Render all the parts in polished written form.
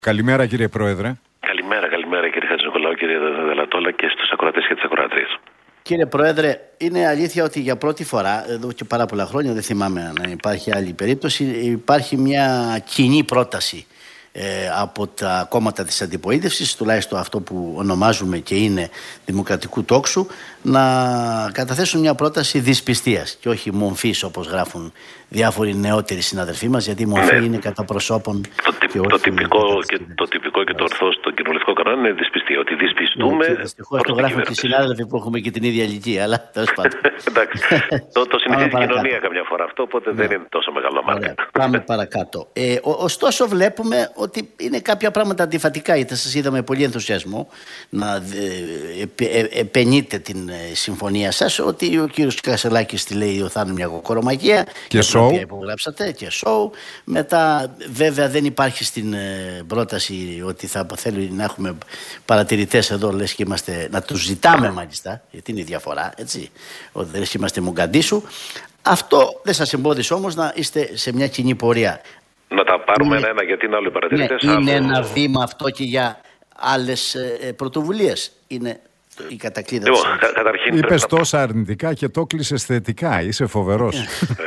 Καλημέρα κύριε Πρόεδρε. Καλημέρα κύριε Χατζηνικολάου, κύριε Δελατόλα και στους ακροατές και τις ακροατρίες. Κύριε Πρόεδρε, είναι αλήθεια ότι για πρώτη φορά, εδώ και πάρα πολλά χρόνια, δεν θυμάμαι να υπάρχει άλλη περίπτωση, υπάρχει μια κοινή πρόταση από τα κόμματα της αντιπολίτευσης, τουλάχιστον αυτό που ονομάζουμε και είναι δημοκρατικού τόξου, να καταθέσουν μια πρόταση δυσπιστίας και όχι μομφής, όπως γράφουν διάφοροι νεότεροι συναδελφοί μας, γιατί η μομφή είναι κατά προσώπων. Το τυπικό και το ορθό στο κοινοβουλευτικό κανόνα είναι δυσπιστία. Ότι δυσπιστούμε. Δυστυχώς το γράφουν και οι συνάδελφοι που έχουμε και την ίδια ηλικία, αλλά τέλος πάντων. Εντάξει. Το συνηθίζει η κοινωνία καμιά φορά αυτό, οπότε δεν είναι τόσο μεγάλο μάρκα. Πάμε παρακάτω. Ωστόσο, βλέπουμε ότι είναι κάποια πράγματα αντιφατικά, γιατί σας είδαμε πολύ ενθουσιασμό να επενείτε την συμφωνία σας, ότι ο κύριος Κασελάκης τη λέει ότι θα είναι μια κοκορομαγία και σοου. Υπογράψατε και σοου. Μετά, βέβαια, δεν υπάρχει στην πρόταση ότι θα θέλει να έχουμε παρατηρητές εδώ, λες και είμαστε, να τους ζητάμε μάλιστα, γιατί είναι η διαφορά, έτσι, ότι λες και είμαστε Μογκαντήσου. Αυτό δεν σας εμπόδισε όμως να είστε σε μια κοινή πορεία. Να τα πάρουμε ένα-ένα, γιατί είναι άλλο οι παρατηρητές. Ναι, είναι ένα βήμα αυτό και για άλλες πρωτοβουλίες. Είναι η κατακλείδα της. Είπες τόσα αρνητικά και το κλείσες θετικά. Είσαι φοβερός.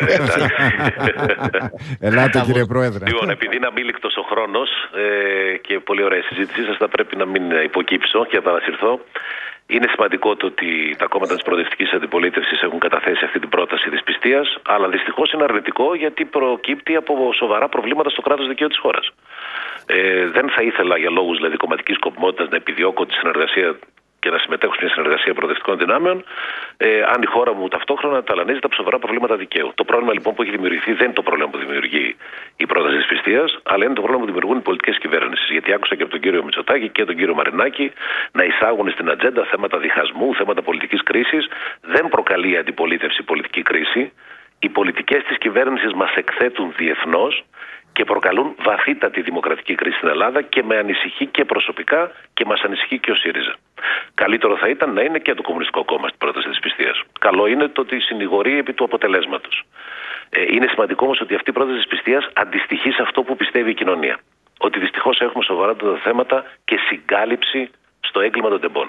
Ελάτε κύριε Πρόεδρε. Λοιπόν, επειδή είναι αμήλικτος ο χρόνος και πολύ ωραία συζήτησή σας, θα πρέπει να μην υποκύψω και να παρασυρθώ. Είναι σημαντικό το ότι τα κόμματα της προοδευτικής αντιπολίτευσης έχουν καταθέσει αυτή την πρόταση δυσπιστίας, αλλά δυστυχώς είναι αρνητικό γιατί προκύπτει από σοβαρά προβλήματα στο κράτος δικαίου της χώρας. Δεν θα ήθελα για λόγους δηλαδή κομματικής σκοπιμότητας να επιδιώκω τη συνεργασία και να συμμετέχω σε μια συνεργασία προοδευτικών δυνάμεων, αν η χώρα μου ταυτόχρονα ταλανίζεται από σοβαρά προβλήματα δικαίου. Το πρόβλημα λοιπόν που έχει δημιουργηθεί δεν είναι το πρόβλημα που δημιουργεί η πρόταση δυσπιστίας, αλλά είναι το πρόβλημα που δημιουργούν οι πολιτικές κυβέρνησεις. Γιατί άκουσα και από τον κύριο Μητσοτάκη και τον κύριο Μαρινάκη να εισάγουν στην ατζέντα θέματα διχασμού, θέματα πολιτικής κρίσης. Δεν προκαλεί η αντιπολίτευση πολιτική κρίση. Οι πολιτικές της κυβέρνησης μας εκθέτουν διεθνώς και προκαλούν βαθύτατη δημοκρατική κρίση στην Ελλάδα και με ανησυχεί και προσωπικά και μας ανησυχεί και ο ΣΥΡΙΖΑ. Καλύτερο θα ήταν να είναι και το Κομμουνιστικό Κόμμα στην πρόταση της δυσπιστίας. Καλό είναι το ότι συνηγορεί επί του αποτελέσματος. Είναι σημαντικό όμως ότι αυτή η πρόταση της δυσπιστίας αντιστοιχεί σε αυτό που πιστεύει η κοινωνία. Ότι δυστυχώς έχουμε σοβαρά θέματα και συγκάλυψη στο έγκλημα των τεμπών.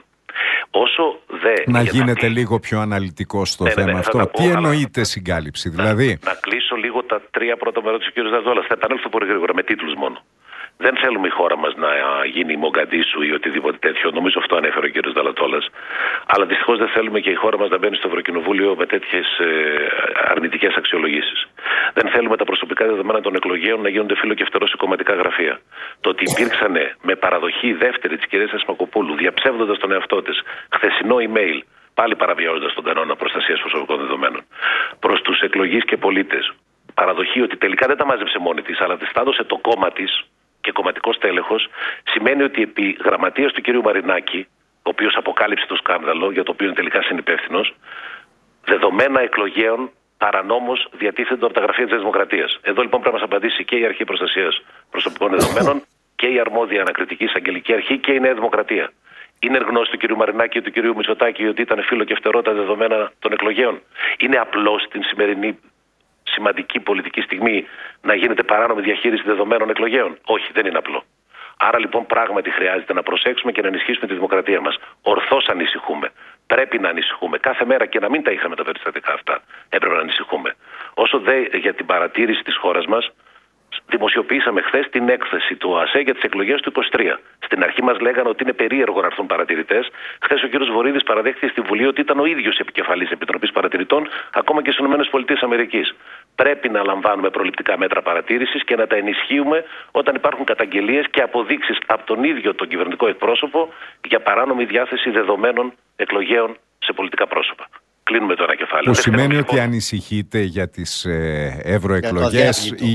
Να γίνετε λίγο πιο αναλυτικό στο θέμα αυτό. Τι εννοείται συγκάλυψη, δηλαδή? Να κλείσω λίγο τα τρία πρώτα με ρώτησε ο κ. Δαζόλας. Θα επανέλθω πολύ γρήγορα με τίτλους μόνο. Δεν θέλουμε η χώρα μας να γίνει η Μογκαντήσου ή οτιδήποτε τέτοιο. Νομίζω αυτό ανέφερε ο κ. Δαλατόλας. Αλλά δυστυχώς δεν θέλουμε και η χώρα μας να μπαίνει στο Ευρωκοινοβούλιο με τέτοιες αρνητικές αξιολογήσεις. Δεν θέλουμε τα προσωπικά δεδομένα των εκλογέων να γίνονται φύλλο και φτερό σε κομματικά γραφεία. Το ότι υπήρξαν με παραδοχή δεύτερη της κυρίας Ασμακοπούλου, διαψεύδοντας τον εαυτό της, χθεσινό email, πάλι παραβιάζοντας τον κανόνα προστασίας προσωπικών δεδομένων, προς τους εκλογείς και πολίτες, παραδοχή ότι τελικά δεν τα μάζεψε μόνη της, αλλά της τα έδωσε το κόμμα της και κομματικός τέλεχος, σημαίνει ότι επί γραμματείας του κ. Μαρινάκη, ο οποίος αποκάλυψε το σκάνδαλο, για το οποίο είναι τελικά συνυπεύθυνος, δεδομένα εκλογέων παρανόμως διατίθενται από τα γραφεία της Δημοκρατίας. Εδώ λοιπόν πρέπει να μας απαντήσει και η Αρχή Προστασίας Προσωπικών Δεδομένων και η αρμόδια ανακριτική εισαγγελική αρχή και η Νέα Δημοκρατία. Είναι γνώση του κ. Μαρινάκη και του κ. Μητσοτάκη ότι ήταν φύλλο και φτερό τα δεδομένα των εκλογέων? Είναι απλό στην σημερινή σημαντική πολιτική στιγμή να γίνεται παράνομη διαχείριση δεδομένων εκλογέων? Όχι, δεν είναι απλό. Άρα λοιπόν πράγματι χρειάζεται να προσέξουμε και να ενισχύσουμε τη δημοκρατία μας. Ορθώς ανησυχούμε. Πρέπει να ανησυχούμε. Κάθε μέρα και να μην τα είχαμε τα περιστατικά αυτά, έπρεπε να ανησυχούμε. Όσο δε για την παρατήρηση της χώρας μας, δημοσιοποιήσαμε χθες την έκθεση του ΟΑΣΕ για τις εκλογές του 23. Στην αρχή μας λέγανε ότι είναι περίεργο να έρθουν παρατηρητές. Χθες ο κ. Βορίδης παραδέχτηκε στη Βουλή ότι ήταν ο ίδιος επικεφαλής Επιτροπής Παρατηρητών, ακόμα και στις ΗΠΑ. Πρέπει να λαμβάνουμε προληπτικά μέτρα παρατήρησης και να τα ενισχύουμε όταν υπάρχουν καταγγελίες και αποδείξεις από τον ίδιο τον κυβερνητικό εκπρόσωπο για παράνομη διάθεση δεδομένων εκλογέων σε πολιτικά πρόσωπα. Κλείνουμε το ένα κεφάλαιο. Που σημαίνει ότι ανησυχείτε για τις ευρωεκλογές ή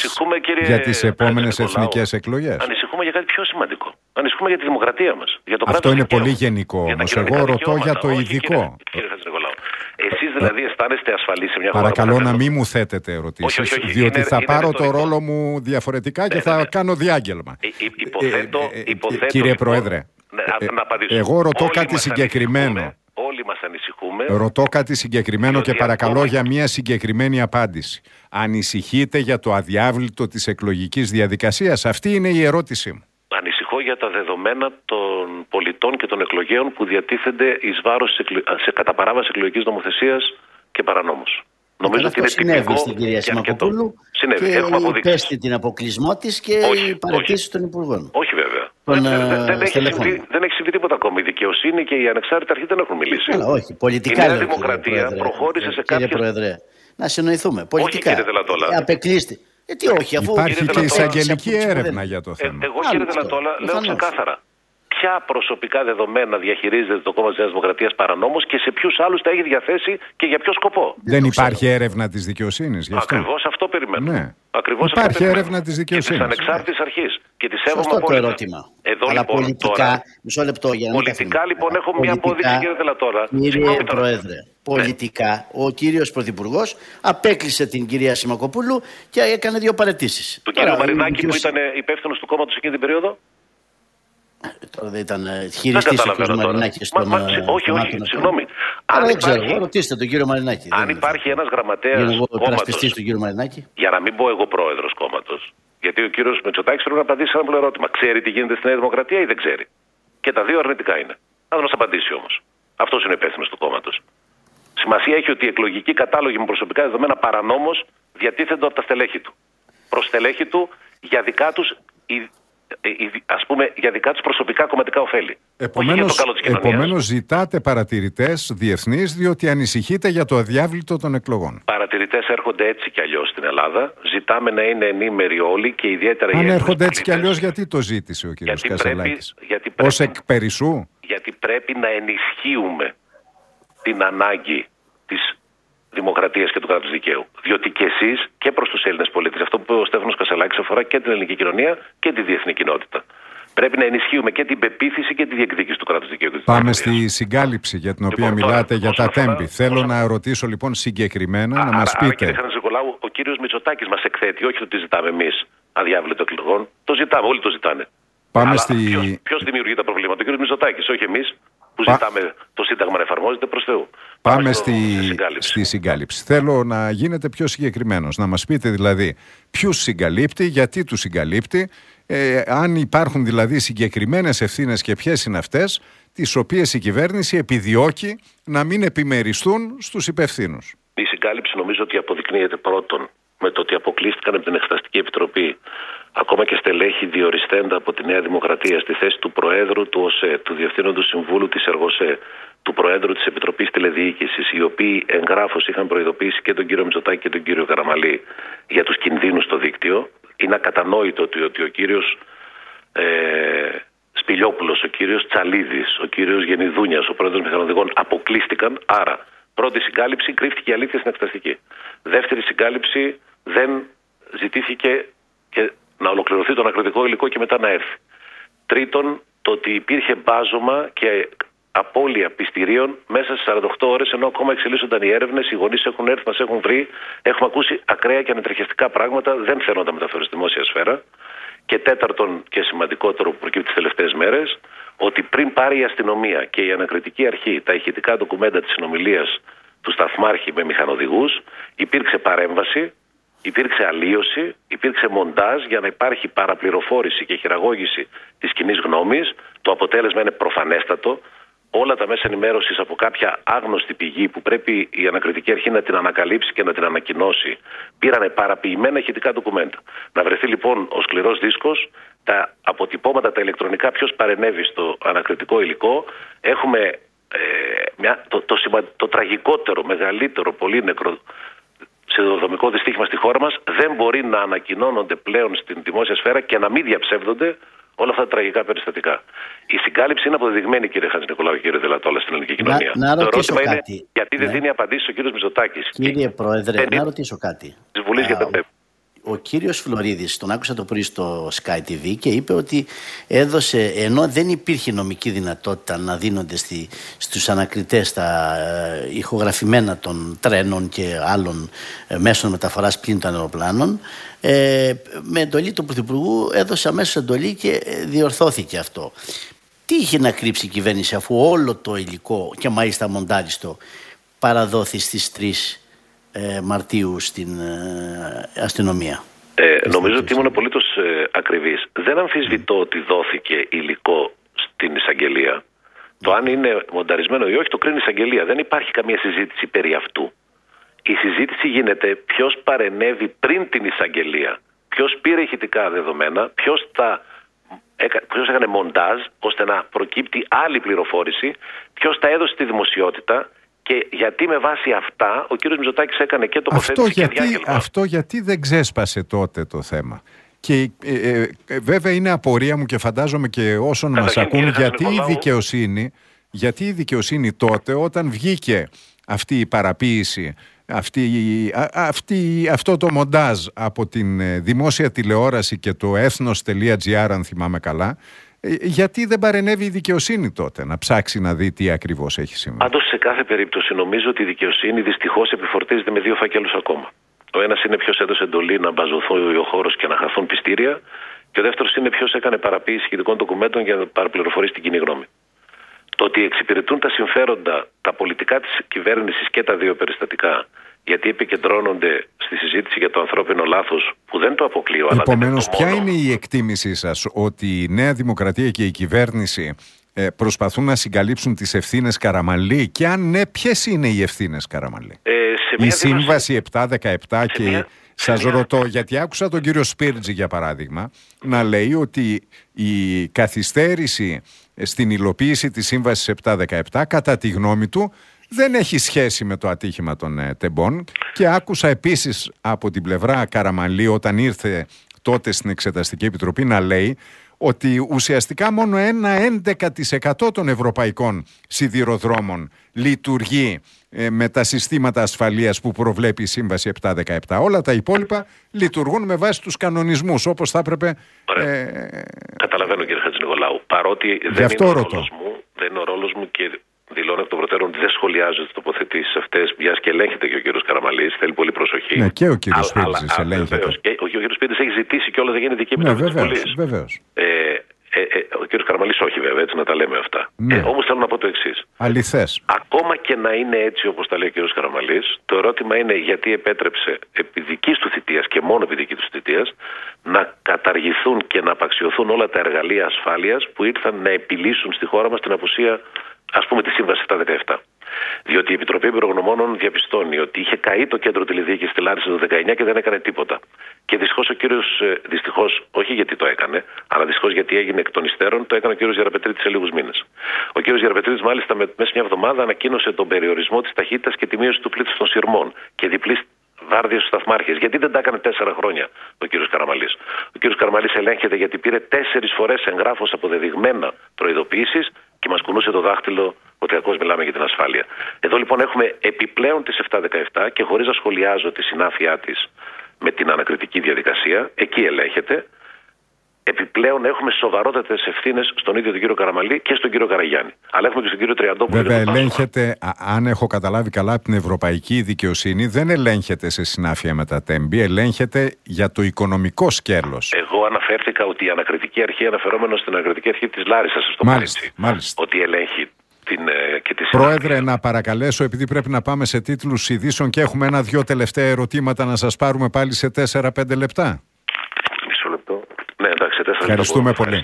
για τις επόμενες εθνικές εκλογές? Ανησυχούμε για κάτι πιο σημαντικό. Ανησυχούμε για τη δημοκρατία μας. Για το αυτό είναι πολύ γενικό όμως. Εγώ ρωτώ για το ειδικό. Εσείς δηλαδή αισθάνεστε ασφαλείς σε μια χώρα? Παρακαλώ να μην μου θέτετε ερωτήσεις, διότι θα πάρω το ρόλο μου διαφορετικά και θα κάνω διάγγελμα. Κύριε Πρόεδρε, εγώ ρωτώ κάτι συγκεκριμένο. Όλοι μας ανησυχούμε. Ρωτώ κάτι συγκεκριμένο και παρακαλώ για μια συγκεκριμένη απάντηση. Ανησυχείτε για το αδιάβλητο της εκλογικής διαδικασίας? Αυτή είναι η ερώτησή μου. για τα δεδομένα των πολιτών και των εκλογέων που διατίθενται εις βάρος σε κατά παράβαση εκλογικής νομοθεσίας και παρανόμως. Νομίζω ότι είναι συνέβη στην κυρία Σιμακοπούλου και υπέστη την αποκλεισμό της και οι παραιτήσεις των υπουργών. Όχι βέβαια. Δεν έχει συμβεί τίποτα ακόμη. Η δικαιοσύνη και η ανεξάρτητη αρχή δεν έχουν μιλήσει. Αλλά όχι, πολιτικά. Η Νέα Δημοκρατία προχώρησε σε κάποιες... Κύριε Πρόεδρε, να συνοηθούμε. Πολιτικά. Όχι, κύριε Δελατόλα. Απεκλείστη. Τι όχι, αφού υπάρχει και εισαγγελική έρευνα για το θέμα. Εγώ, κύριε Δελατόλα, λέω ξεκάθαρα. Ποια προσωπικά δεδομένα διαχειρίζεται το κόμμα της Νέας Δημοκρατίας παρανόμως και σε ποιους άλλους τα έχει διαθέσει και για ποιο σκοπό. Δεν υπάρχει έρευνα της δικαιοσύνης γι' αυτό. Ακριβώς αυτό περιμένω. Ναι. Υπάρχει έρευνα της δικαιοσύνης. Και της ανεξάρτητης αρχής. Και της σέβομαι απόλυτα. Το ερώτημα. Εδώ αλλά λοιπόν, πολιτικά, τώρα, μισό λεπτό για να πολιτικά λοιπόν έχω μια απόδειξη, κύριε Δελατόλα. Κύριε Πρόεδρε, πολιτικά ο κύριος Πρωθυπουργός απέκλεισε την κυρία Σιμακοπούλου και έκανε 2 παραιτήσεις. Του κύριου Μαρινάκη που ήταν υπεύθυνος του κόμματος εκείνη την περίοδο. Τώρα δεν ήταν χειριστής ο κ. Μαρινάκη στον όχι, συγγνώμη. Δεν ξέρω, ρωτήστε τον κύριο Μαρινάκη. Αν υπάρχει ένας γραμματέας κόμματος, του κύριου Μαρινάκη. Για να μην πω εγώ πρόεδρος κόμματος, γιατί ο κύριος Μητσοτάκης πρέπει να απαντήσει σε ένα απλό ερώτημα. Ξέρει τι γίνεται στη Νέα Δημοκρατία ή δεν ξέρει? Και τα 2 αρνητικά είναι. Να μας απαντήσει όμως. Αυτός είναι ο υπεύθυνος του κόμματος. Σημασία έχει ότι οι εκλογικοί κατάλογοι με προσωπικά δεδομένα παρανόμως διατίθενται από τα στελέχη του. Προς στελέχη του για δικά τους ας πούμε για δικά τους προσωπικά κομματικά ωφέλη. Επομένως ζητάτε παρατηρητές διεθνείς διότι ανησυχείτε για το αδιάβλητο των εκλογών. Παρατηρητές έρχονται έτσι κι αλλιώς στην Ελλάδα. Ζητάμε να είναι ενήμεροι όλοι και ιδιαίτερα οι Έλληνες. Αν έρχονται έτσι κι αλλιώς, γιατί το ζήτησε ο κ. Κασελάκης? Ως εκ περισσού? Γιατί πρέπει να ενισχύουμε την ανάγκη της δημοκρατίας και του κράτους δικαίου. Διότι και εσείς και προς τους Έλληνες πολίτες, αυτό που είπε ο Στέφανος Κασελάκης αφορά και την ελληνική κοινωνία και τη διεθνή κοινότητα. Πρέπει να ενισχύουμε και την πεποίθηση και τη διεκδίκηση του κράτους δικαίου. Πάμε στη συγκάλυψη για την οποία μιλάτε για τα τέμπη. Θέλω να ρωτήσω λοιπόν συγκεκριμένα να μας πείτε. Κύριε Χατζηνικολάου, ο κύριος Μητσοτάκης μας εκθέτει, όχι ότι ζητάμε εμείς αδιάβλητο εκλογών. Το ζητάμε, όλοι το ζητάνε. Ποιος δημιουργεί τα προβλήματα? Ο κύριος Μητσοτάκης, όχι εμείς που ζητάμε το Σύνταγμα να εφαρμόζεται προς Θεού. Πάμε στη συγκάλυψη. Θέλω να γίνετε πιο συγκεκριμένος, να μας πείτε δηλαδή ποιους συγκαλύπτει, γιατί τους συγκαλύπτει, αν υπάρχουν δηλαδή συγκεκριμένες ευθύνες και ποιες είναι αυτές, τις οποίες η κυβέρνηση επιδιώκει να μην επιμεριστούν στους υπευθύνους. Η συγκάλυψη νομίζω ότι αποδεικνύεται πρώτον με το ότι αποκλείστηκαν από την Εξεταστική Επιτροπή ακόμα και στελέχη διοριστέντα από τη Νέα Δημοκρατία στη θέση του Προέδρου του ΟΣΕ, του Διευθύνοντος Συμβούλου της ΕΡΓΟΣΕ, του Προέδρου της Επιτροπής Τηλεδιοίκησης, οι οποίοι εγγράφως είχαν προειδοποιήσει και τον κύριο Μητσοτάκη και τον κύριο Καραμαλή για τους κινδύνους στο δίκτυο. Είναι ακατανόητο ότι ο κύριος Σπηλιόπουλος, ο κύριος Τσαλίδης, ο κύριος Γενιδούνιας, ο Πρόεδρος Μηχανοδηγών αποκλείστηκαν. Άρα, πρώτη συγκάλυψη, κρύφτηκε η αλήθεια στην Εξεταστική. Δεύτερη συγκάλυψη, δεν ζητήθηκε και να ολοκληρωθεί το ανακριτικό υλικό και μετά να έρθει. Τρίτον, το ότι υπήρχε μπάζωμα και απώλεια πιστηρίων μέσα στις 48 ώρες, ενώ ακόμα εξελίσσονταν οι έρευνες, οι γονείς έχουν έρθει, μας έχουν βρει, έχουμε ακούσει ακραία και ανατριχιαστικά πράγματα, δεν θέλω να τα μεταφέρω στη δημόσια σφαίρα. Και τέταρτον και σημαντικότερο που προκύπτει τις τελευταίες μέρες, ότι πριν πάρει η αστυνομία και η ανακριτική αρχή τα ηχητικά ντοκουμέντα της συνομιλίας του σταθμάρχη με μηχανοδηγούς, υπήρξε παρέμβαση, υπήρξε αλλίωση, υπήρξε μοντάζ για να υπάρχει παραπληροφόρηση και χειραγώγηση της κοινής γνώμης. Το αποτέλεσμα είναι προφανέστατο. Όλα τα μέσα ενημέρωσης από κάποια άγνωστη πηγή που πρέπει η ανακριτική αρχή να την ανακαλύψει και να την ανακοινώσει, πήρανε παραποιημένα ηχητικά ντοκουμέντα. Να βρεθεί λοιπόν ο σκληρός δίσκος, τα αποτυπώματα, τα ηλεκτρονικά, ποιος παρενέβη στο ανακριτικό υλικό. Έχουμε το τραγικότερο, μεγαλύτερο, πολύ νεκρό σιδηροδρομικό δυστύχημα στη χώρα μας. Δεν μπορεί να ανακοινώνονται πλέον στην δημόσια σφαίρα και να μην διαψεύδονται όλα αυτά τα τραγικά περιστατικά. Η συγκάλυψη είναι αποδεδειγμένη, κύριε Χατζηνικολάου και κύριε Δελατόλα, στην ελληνική κοινωνία. Το ερώτημα είναι γιατί δεν δίνει απαντήσεις ο κύριος Μητσοτάκης. Κύριε Πρόεδρε, να ρωτήσω κάτι. Της Βουλής για τα Ο κύριος Φλωρίδης, τον άκουσα το πρωί στο Sky TV και είπε ότι έδωσε, ενώ δεν υπήρχε νομική δυνατότητα να δίνονται στους ανακριτές τα ηχογραφημένα των τρένων και άλλων μέσων μεταφοράς πλην των αεροπλάνων, με εντολή του Πρωθυπουργού έδωσε αμέσως εντολή και διορθώθηκε αυτό. Τι είχε να κρύψει η κυβέρνηση αφού όλο το υλικό και μάλιστα μοντάριστο παραδόθη στις 3 Μαρτίου στην αστυνομία? Νομίζω ότι ήμουν απολύτως ακριβείς. Δεν αμφισβητώ ότι δόθηκε υλικό στην εισαγγελία. Το αν είναι μονταρισμένο ή όχι το κρίνει η εισαγγελία. Δεν υπάρχει καμία συζήτηση περί αυτού. Η συζήτηση γίνεται ποιος παρενέβη πριν την εισαγγελία, ποιος πήρε ηχητικά δεδομένα, ποιος έκανε μοντάζ ώστε να προκύπτει άλλη πληροφόρηση, ποιος τα έδωσε στη δημοσιότητα και γιατί με βάση αυτά ο κύριος Μητσοτάκης έκανε και τοποθέτηση και διάγγελμα. Αυτό γιατί δεν ξέσπασε τότε το θέμα. Και βέβαια είναι απορία μου και φαντάζομαι και όσων μας ακούν γιατί η δικαιοσύνη τότε όταν βγήκε αυτή η παραποίηση, αυτό το μοντάζ από την δημόσια τηλεόραση και το ethnos.gr αν θυμάμαι καλά, γιατί δεν παρενέβη η δικαιοσύνη τότε να ψάξει να δει τι ακριβώς έχει συμβεί? Πάντως σε κάθε περίπτωση νομίζω ότι η δικαιοσύνη δυστυχώς επιφορτίζεται με δύο φάκελους ακόμα. Ο ένας είναι ποιος έδωσε εντολή να μπαζωθεί ο χώρος και να χαθούν πιστήρια, και ο δεύτερος είναι ποιος έκανε παραποίηση σχετικών ντοκουμέντων για να παραπληροφορήσει την κοινή γνώμη. Το ότι εξυπηρετούν τα συμφέροντα, τα πολιτικά της κυβέρνησης και τα δύο περιστατικά, γιατί επικεντρώνονται στη συζήτηση για το ανθρώπινο λάθος, που δεν το αποκλείω. Επομένως, ποια είναι η εκτίμησή σας ότι η Νέα Δημοκρατία και η κυβέρνηση προσπαθούν να συγκαλύψουν τις ευθύνες Καραμανλή, και αν ναι, ποιες είναι οι ευθύνες Καραμανλή? Η Σύμβαση 717 και... Σας ρωτώ, γιατί άκουσα τον κύριο Σπίρτζη για παράδειγμα να λέει ότι η καθυστέρηση στην υλοποίηση της Σύμβασης 717 κατά τη γνώμη του δεν έχει σχέση με το ατύχημα των τεμπών, και άκουσα επίσης από την πλευρά Καραμανλή όταν ήρθε τότε στην Εξεταστική Επιτροπή να λέει ότι ουσιαστικά μόνο ένα 11% των ευρωπαϊκών σιδηροδρόμων λειτουργεί με τα συστήματα ασφαλείας που προβλέπει η Σύμβαση 717. Όλα τα υπόλοιπα λειτουργούν με βάση τους κανονισμούς όπως θα έπρεπε. Καταλαβαίνω κύριε Χατζηνικολάου. Παρότι δεν είναι ο ρόλος μου και δηλώνω εκ των προτέρων ότι δεν σχολιάζω τις τοποθετήσεις αυτές, μιας και ελέγχεται και ο κύριος Καραμανλής, θέλει πολύ προσοχή. Ναι, και ο κύριος Σπίρτζης ελέγχεται. Ο κύριος Σπίρτζης έχει ζητήσει και όλα δεν γίνει δική επιτροπή της Βουλής. Βεβαίως. Ο κύριος Καραμανλής όχι βέβαια, έτσι να τα λέμε αυτά. Ναι. Όμως θέλω να πω το εξής. Αληθές. Ακόμα και να είναι έτσι όπως τα λέει ο κύριος Καραμανλής, το ερώτημα είναι γιατί επέτρεψε επί δικής του θητείας και μόνο επί δικής του θητείας να καταργηθούν και να απαξιωθούν όλα τα εργαλεία ασφάλειας που ήρθαν να επιλύσουν στη χώρα μας την απουσία, ας πούμε, τη Σύμβαση 717. Διότι η Επιτροπή Εμπειρογνωμόνων διαπιστώνει ότι είχε καεί το κέντρο τηλεδιοίκησης στη Λάρισα το 19 και δεν έκανε τίποτα. Και δυστυχώς ο κύριος, όχι γιατί το έκανε, αλλά δυστυχώς γιατί έγινε εκ των υστέρων, το έκανε ο κύριος Γεραπετρίτης σε λίγους μήνες. Ο κύριος Γεραπετρίτης, μάλιστα, μέσα μια εβδομάδα ανακοίνωσε τον περιορισμό της ταχύτητας και τη μείωση του πλήθους των σειρμών και διπλής βάρδιες στους σταθμάρχες. Γιατί δεν τα έκανε 4 χρόνια ο κύριος Καραμανλής? Ο κύριος Καραμανλής ελέγχεται γιατί πήρε 4 φορές εγγράφος αποδεδειγμένα προειδοποιήσεις και μας κουνούσε το δάχτυλο ότι ακόμη μιλάμε για την ασφάλεια. Εδώ λοιπόν έχουμε επιπλέον τις 717 και χωρίς να σχολιάζω τη συνάφειά της με την ανακριτική διαδικασία, εκεί ελέγχεται. Επιπλέον έχουμε σοβαρότατες ευθύνες στον ίδιο τον κύριο Καραμανλή και στον κύριο Καραγιάννη. Αλλά έχουμε και στον κύριο Τριαντόπουλο. Βέβαια, ελέγχεται, αν έχω καταλάβει καλά, από την ευρωπαϊκή δικαιοσύνη, δεν ελέγχεται σε συνάφεια με τα τέμπη, ελέγχεται για το οικονομικό σκέλος. Εγώ αναφέρθηκα ότι η ανακριτική αρχή, αναφερόμενο στην ανακριτική αρχή της Λάρισσας, στο μάλιστα. ότι ελέγχει και τη Πρόεδρε, να παρακαλέσω, επειδή πρέπει να πάμε σε τίτλους ειδήσεων και έχουμε 1-2 τελευταία ερωτήματα, να σας πάρουμε πάλι σε 4-5 λεπτά. Μισό λεπτό. Ναι, εντάξει, 4 λεπτά. Ευχαριστούμε πολύ.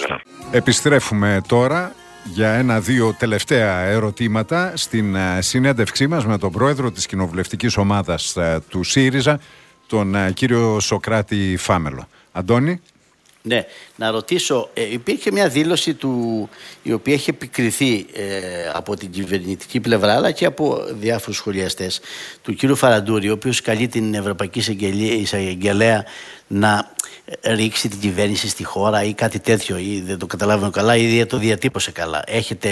Επιστρέφουμε τώρα για 1-2 τελευταία ερωτήματα στην συνέντευξή μας με τον πρόεδρο της κοινοβουλευτικής ομάδας του ΣΥΡΙΖΑ, τον κύριο Σωκράτη Φάμελο. Αντώνη. Ναι, να ρωτήσω, υπήρχε μια δήλωση η οποία έχει επικριθεί από την κυβερνητική πλευρά αλλά και από διάφορους σχολιαστές, του κύριου Φαραντούρη, ο οποίος καλεί την Ευρωπαϊκή Εισαγγελέα να ρίξει την κυβέρνηση στη χώρα ή κάτι τέτοιο, ή δεν το καταλάβαινε καλά ή δεν το διατύπωσε καλά. Έχετε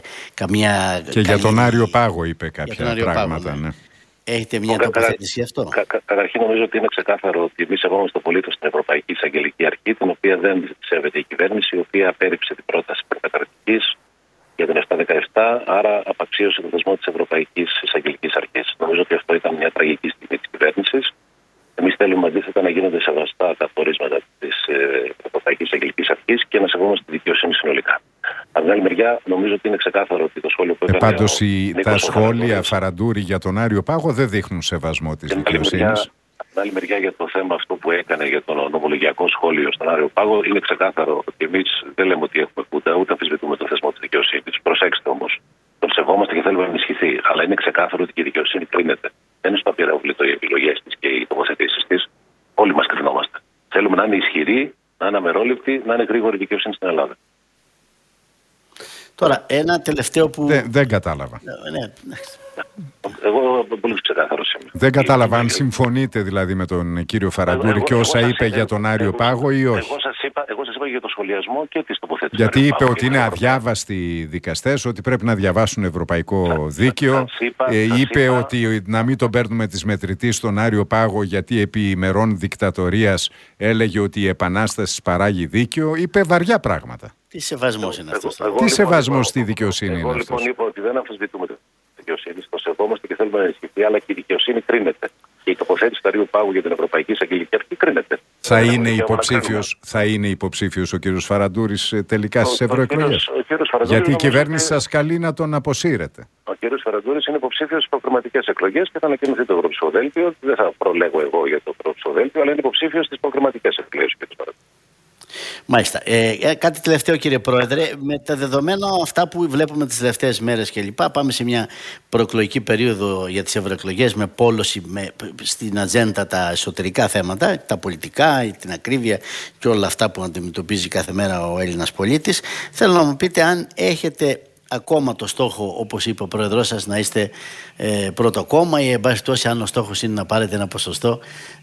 καμία... Και για τον Άριο Πάγο είπε κάποια πράγματα, Πάγο, ναι. Έχετε μια τοποθέτηση γι' αυτό? Καταρχήν νομίζω ότι είναι ξεκάθαρο ότι εμείς σεβόμαστε απολύτως την Ευρωπαϊκή Εισαγγελική Αρχή, την οποία δεν σέβεται η κυβέρνηση, η οποία απέρριψε την πρόταση προκαταρκτικής για την 717, άρα απαξίωσε τον θεσμό της Ευρωπαϊκής Εισαγγελικής Αρχής. Νομίζω ότι αυτό ήταν μια τραγική στιγμή της κυβέρνησης. Εμείς θέλουμε αντίθετα να γίνονται σεβαστά τα πορίσματα της Ευρωπαϊκής Εισαγγελικής Αρχής και να σεβόμαστε τη δικαιοσύνη συνολικά. Από την άλλη μεριά, νομίζω ότι είναι ξεκάθαρο ότι το σχόλιο που έκανε. Πάντως τα σχόλια Φαραντούρη για τον Άριο Πάγο δεν δείχνουν σεβασμό της δικαιοσύνης. την άλλη μεριά, για το θέμα αυτό που έκανε για το νομολογιακό σχόλιο στον Άριο Πάγο, είναι ξεκάθαρο ότι εμείς δεν λέμε ότι έχουμε κούτα, ούτε αμφισβητούμε τον θεσμό της δικαιοσύνης. Προσέξτε όμως, τον σεβόμαστε και θέλουμε να ενισχυθεί. Αλλά είναι ξεκάθαρο ότι και η δικαιοσύνη κρίνεται. Δεν είναι στο απειρόβλητο οι επιλογές της και οι τοποθετήσεις της. Όλοι μας κρινόμαστε. Θέλουμε να είναι ισχυρή, να είναι αμερόληπτη, να είναι γρήγορη δικαιοσύνη στην Ελλάδα. Τώρα, ένα τελευταίο που. Δεν κατάλαβα. Ναι. Εγώ πολύ ξεκάθαρο είμαι. Δεν κατάλαβα αν συμφωνείτε δηλαδή με τον κύριο Φαραντούρη και όσα είπε για τον Άριο Πάγο ή όχι. Εγώ σας είπα για το σχολιασμό και τις τοποθετήσεις. Γιατί είπε ότι είναι αδιάβαστοι οι δικαστές, ότι πρέπει να διαβάσουν ευρωπαϊκό δίκαιο. Είπε ότι να μην τον παίρνουμε της μετρητής στον Άριο Πάγο, γιατί επί ημερών δικτατορίας έλεγε ότι η Επανάσταση παράγει δίκαιο. Είπε βαριά πράγματα. Τι σεβασμός είναι αυτός? Τι σεβασμός στη δικαιοσύνη είναι αυτός? Εγώ λοιπόν είπα ότι δεν αμφισβητούμε τη δικαιοσύνη, το σεβόμαστε και θέλουμε να ενισχυθεί, αλλά και η δικαιοσύνη κρίνεται. Και η τοποθέτηση του Αρίου Πάγου για την Ευρωπαϊκή Εισαγγελική Αρχή κρίνεται. Θα είναι υποψήφιος ο κύριος Φαραντούρης τελικά στις ευρωεκλογές? Γιατί η κυβέρνηση σας καλεί να τον αποσύρετε. Ο κύριος Φαραντούρης είναι υποψήφιος στις προκριματικές εκλογές και θα ανακοινωθεί το ευρωψηφοδέλτιο. Δεν θα προλέγω εγώ για το ευρωψηφοδέλτιο, αλλά είναι υποψήφιος στις προκριματικές εκλογές. Μάλιστα. Κάτι τελευταίο, κύριε Πρόεδρε. Με τα δεδομένα αυτά που βλέπουμε τις τελευταίες μέρες κλπ., πάμε σε μια προεκλογική περίοδο για τις ευρωεκλογές με πόλωση στην ατζέντα τα εσωτερικά θέματα, τα πολιτικά, την ακρίβεια και όλα αυτά που αντιμετωπίζει κάθε μέρα ο Έλληνας πολίτης. Θέλω να μου πείτε αν έχετε ακόμα το στόχο, όπως είπε ο πρόεδρος σας, να είστε πρώτο κόμμα, ή εν πάση περιπτώσει αν ο στόχος είναι να πάρετε ένα ποσοστό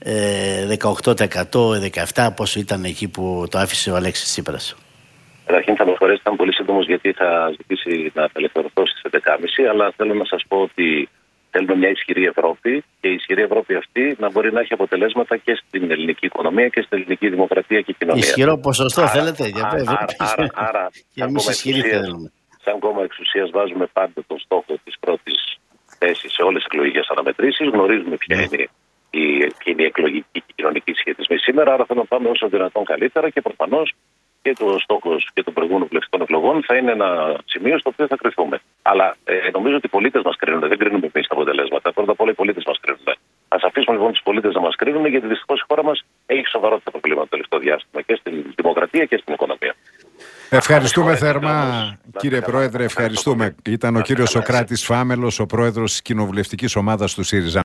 18%, 17%, πόσο ήταν εκεί που το άφησε ο Αλέξης Τσίπρας. Καταρχήν θα με χωρέσετε, ήταν πολύ σύντομος, γιατί θα ζητήσει να απελευθερωθώ στις 11.30, αλλά θέλω να σας πω ότι θέλουμε μια ισχυρή Ευρώπη, και η ισχυρή Ευρώπη αυτή να μπορεί να έχει αποτελέσματα και στην ελληνική οικονομία και στην ελληνική δημοκρατία και κοινωνία. Ισχυρό ποσοστό θέλετε? Άρα και εμείς ισχυροί θέλουμε. Σαν κόμμα εξουσίας βάζουμε πάντα τον στόχο της πρώτης θέσης σε όλες τις εκλογικές αναμετρήσεις. Γνωρίζουμε ποια είναι η εκλογική και η κοινωνική σχετισμή σήμερα, άρα θέλουμε να πάμε όσο δυνατόν καλύτερα, και προφανώς και το στόχος και των προηγούμενων βουλευτικών εκλογών θα είναι ένα σημείο στο οποίο θα κρυθούμε. Αλλά νομίζω ότι οι πολίτες μας κρίνουν, δεν κρίνουμε εμείς τα αποτελέσματα. Πρώτα απ' όλα οι πολίτες μας κρίνουν. Ας αφήσουμε λοιπόν τους πολίτες να μας κρίνουν, γιατί δυστυχώς η χώρα μας έχει σοβαρότητα προβλήματα το τελευταίο διάστημα και στην δημοκρατία και στην οικονομία. Ευχαριστούμε θερμά, κύριε Πρόεδρε. Ευχαριστούμε. Ήταν ο κύριος Σωκράτης Φάμελος, ο πρόεδρος της κοινοβουλευτικής ομάδας του ΣΥΡΙΖΑ.